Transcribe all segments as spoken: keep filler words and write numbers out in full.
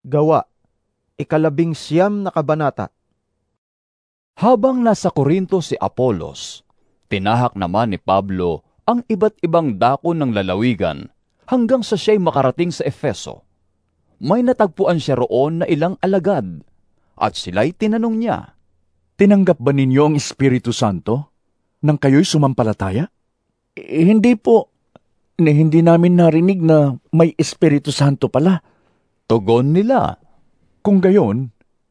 Gawa, ikalabing siyam na kabanata. Habang nasa Korinto si Apolos, tinahak naman ni Pablo ang iba't ibang dako ng lalawigan hanggang sa siya'y makarating sa Efeso. May natagpuan siya roon na ilang alagad, at sila'y tinanong niya, "Tinanggap ba ninyo ang Espiritu Santo nang kayo'y sumampalataya?" "Eh, hindi po. Na hindi namin narinig na may Espiritu Santo pala." Tugon nila, "Kung gayon,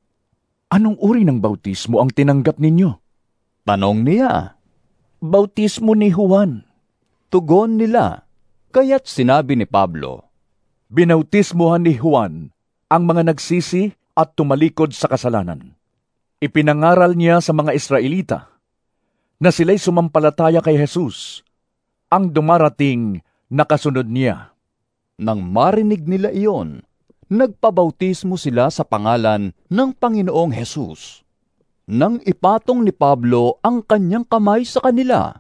anong uri ng bautismo ang tinanggap ninyo?" Tanong niya. "Bautismo ni Juan." Tugon nila. Kaya't sinabi ni Pablo, "Binautismohan ni Juan ang mga nagsisi at tumalikod sa kasalanan. Ipinangaral niya sa mga Israelita na sila'y sumampalataya kay Jesus, ang dumarating na kasunod niya." Nang marinig nila iyon, nagpabautismo sila sa pangalan ng Panginoong Hesus. Nang ipatong ni Pablo ang kanyang kamay sa kanila,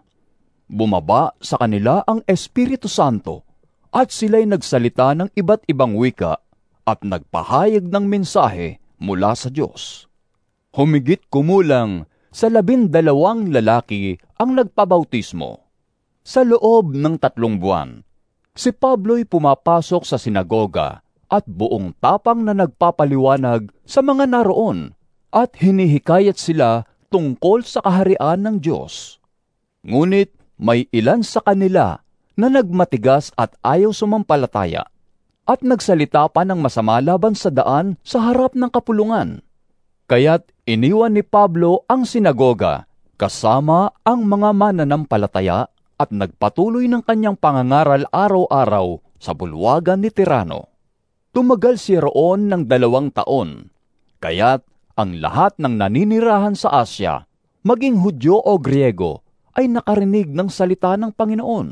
bumaba sa kanila ang Espiritu Santo at sila'y nagsalita ng iba't ibang wika at nagpahayag ng mensahe mula sa Diyos. Humigit kumulang sa labindalawang lalaki ang nagpabautismo. Sa loob ng tatlong buwan, si Pablo'y pumapasok sa sinagoga at buong tapang na nagpapaliwanag sa mga naroon at hinihikayat sila tungkol sa kaharian ng Diyos. Ngunit may ilan sa kanila na nagmatigas at ayaw sumampalataya at nagsalita pa ng masama laban sa daan sa harap ng kapulungan. Kaya't iniwan ni Pablo ang sinagoga kasama ang mga mananampalataya at nagpatuloy ng kanyang pangangaral araw-araw sa bulwagan ni Tirano. Tumagal siya roon ng dalawang taon, kaya't ang lahat ng naninirahan sa Asya, maging Hudyo o Griego, ay nakarinig ng salita ng Panginoon.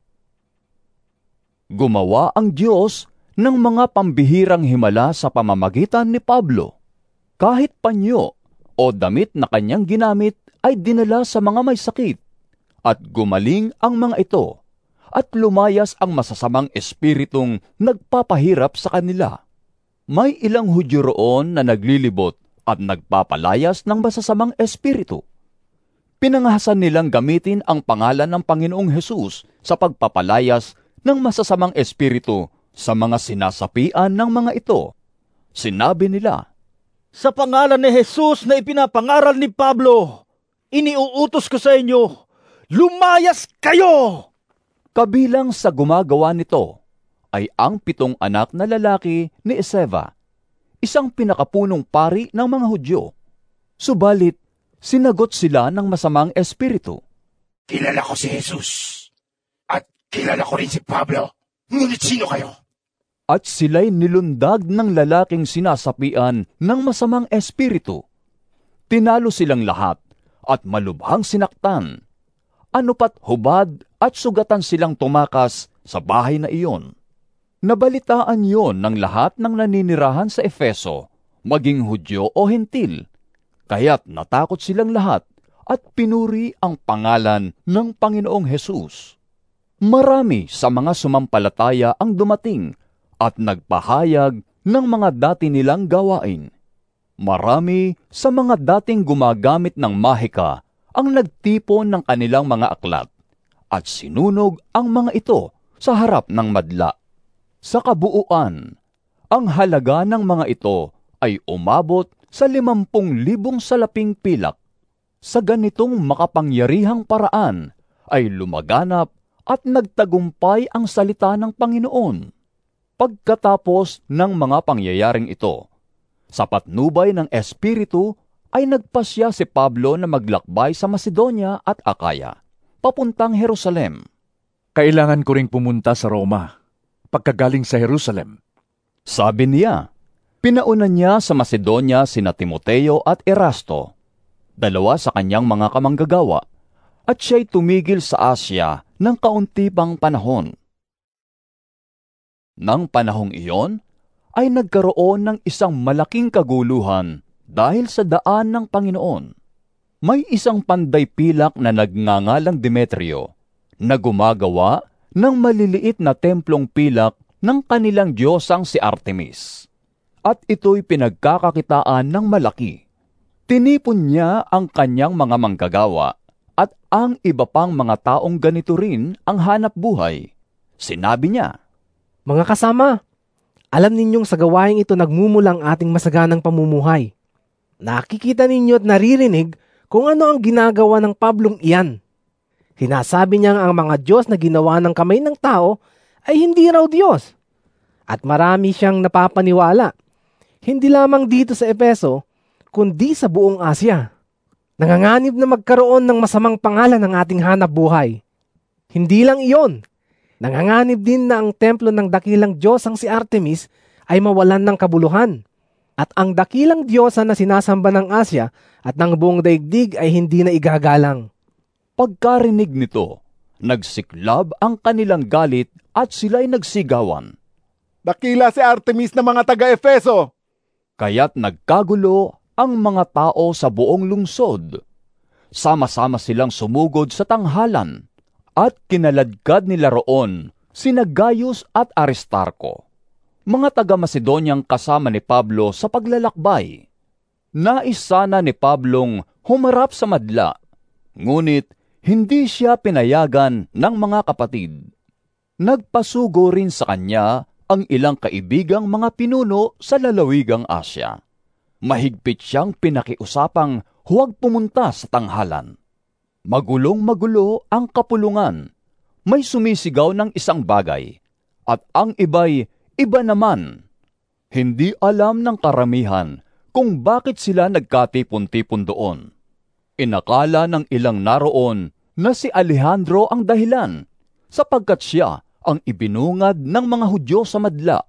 Gumawa ang Diyos ng mga pambihirang himala sa pamamagitan ni Pablo. Kahit panyo o damit na kanyang ginamit ay dinala sa mga may sakit, at gumaling ang mga ito, at lumayas ang masasamang espiritong nagpapahirap sa kanila. May ilang Hudyo roon na naglilibot at nagpapalayas ng masasamang espiritu. Pinangahasan nilang gamitin ang pangalan ng Panginoong Hesus sa pagpapalayas ng masasamang espiritu sa mga sinasapian ng mga ito. Sinabi nila, "Sa pangalan ni Hesus na ipinapangaral ni Pablo, iniuutos ko sa inyo, lumayas kayo!" Kabilang sa gumagawa nito ay ang pitong anak na lalaki ni Eseva, isang pinakapunong pari ng mga Hudyo. Subalit, sinagot sila ng masamang espiritu. "Kilala ko si Jesus, at kilala ko rin si Pablo. Ngunit sino kayo?" At sila'y nilundag ng lalaking sinasapian ng masamang espiritu. Tinalo silang lahat at malubhang sinaktan. Ano pat hubad at sugatan silang tumakas sa bahay na iyon. Nabalitaan yon ng lahat ng naninirahan sa Efeso, maging Hudyo o Hentil. Kaya't natakot silang lahat at pinuri ang pangalan ng Panginoong Hesus. Marami sa mga sumampalataya ang dumating at nagpahayag ng mga dati nilang gawain. Marami sa mga dating gumagamit ng mahika ang nagtipon ng kanilang mga aklat at sinunog ang mga ito sa harap ng madla. Sa kabuuan, ang halaga ng mga ito ay umabot sa limampung libong salaping pilak. Sa ganitong makapangyarihang paraan ay lumaganap at nagtagumpay ang salita ng Panginoon. Pagkatapos ng mga pangyayaring ito, sa patnubay ng Espiritu ay nagpasya si Pablo na maglakbay sa Macedonia at Akaya, papuntang Jerusalem. "Kailangan ko ring pumunta sa Roma, pagkagaling sa Jerusalem," sabi niya. Pinauna niya sa Macedonia sina Timoteo at Erasto, dalawa sa kanyang mga kamanggagawa, at siya'y tumigil sa Asya ng kaunti pang panahon. Nang panahong iyon, ay nagkaroon ng isang malaking kaguluhan dahil sa daan ng Panginoon. May isang panday pilak na nagngangalang Demetrio na gumagawa ng maliliit na templong pilak ng kanilang diyosang si Artemis. at ito'y pinagkakakitaan ng malaki. Tinipon niya ang kanyang mga manggagawa at ang iba pang mga taong ganito rin ang hanap buhay. Sinabi niya, Mga kasama, alam ninyong sa gawaing ito nagmumulang ating masaganang pamumuhay. Nakikita ninyo at naririnig kung ano ang ginagawa ng Pablong iyan. Sinasabi niyang ang mga Diyos na ginawa ng kamay ng tao ay hindi raw Diyos. At marami siyang napapaniwala, hindi lamang dito sa Efeso, kundi sa buong Asya. Nanganganib na magkaroon ng masamang pangalan ng ating hanap buhay. Hindi lang iyon, nanganganib din na ang templo ng dakilang Diyosang si Artemis ay mawalan ng kabuluhan. At ang dakilang Diyosa na sinasamba ng Asya at ng buong daigdig ay hindi na igagalang. Pagkarinig nito, nagsiklab ang kanilang galit at sila'y nagsigawan. Dakila si Artemis na mga taga-Efeso! Kaya't nagkagulo ang mga tao sa buong lungsod. Sama-sama silang sumugod sa tanghalan at kinaladkad nila roon sina Gaius at Aristarco, mga taga-Macedonyang kasama ni Pablo sa paglalakbay. Nais sana ni Pablong humarap sa madla, ngunit hindi siya pinayagan ng mga kapatid. Nagpasugo rin sa kanya ang ilang kaibigang mga pinuno sa lalawigang Asya. Mahigpit siyang pinakiusapang huwag pumunta sa tanghalan. Magulong-magulo ang kapulungan. May sumisigaw ng isang bagay, at ang iba'y iba naman. Hindi alam ng karamihan kung bakit sila nagkatipon-tipon doon. Inakala ng ilang naroon na si Alejandro ang dahilan, sapagkat siya ang ibinungad ng mga Hudyo sa madla.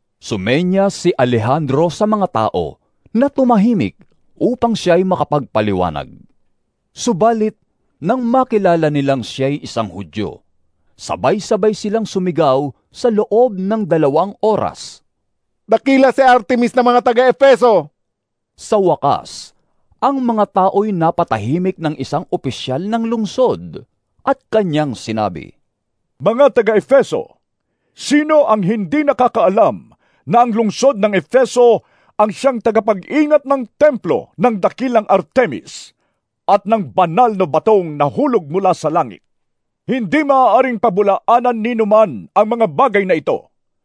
Sumenya si Alejandro sa mga tao na tumahimik upang siya'y makapagpaliwanag. Subalit, nang makilala nilang siya'y isang Hudyo, sabay-sabay silang sumigaw sa loob ng dalawang oras. Dakila si Artemis na mga taga-Efeso! Sa wakas, ang mga tao'y napatahimik ng isang opisyal ng lungsod at kanyang sinabi, Mga taga-Efeso, sino ang hindi nakakaalam na ang lungsod ng Efeso ang siyang tagapag-ingat ng templo ng dakilang Artemis at ng banal na batong nahulog mula sa langit? Hindi maaaring pabulaanan ni numan ang mga bagay na ito.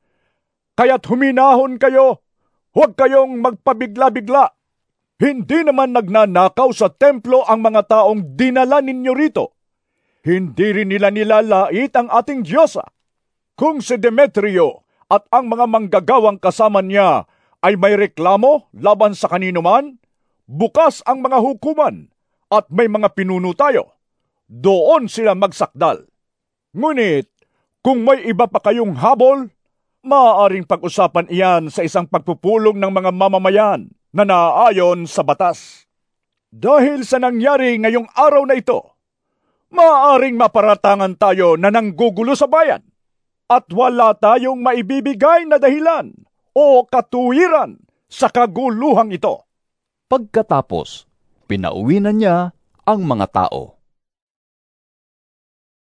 Kaya't huminahon kayo, huwag kayong magpabigla-bigla. Hindi naman nagnanakaw sa templo ang mga taong dinala ninyo rito. Hindi rin nila nilalait ang ating Diyosa. Kung si Demetrio at ang mga manggagawang kasama niya ay may reklamo laban sa kanino man, bukas ang mga hukuman at may mga pinuno tayo. Doon sila magsakdal. Ngunit, kung may iba pa kayong habol, maaaring pag-usapan iyan sa isang pagpupulong ng mga mamamayan na naaayon sa batas. Dahil sa nangyari ngayong araw na ito, maaaring maparatangan tayo na nanggugulo sa bayan at wala tayong maibibigay na dahilan o katuwiran sa kaguluhang ito. Pagkatapos, pinauwi na niya ang mga tao.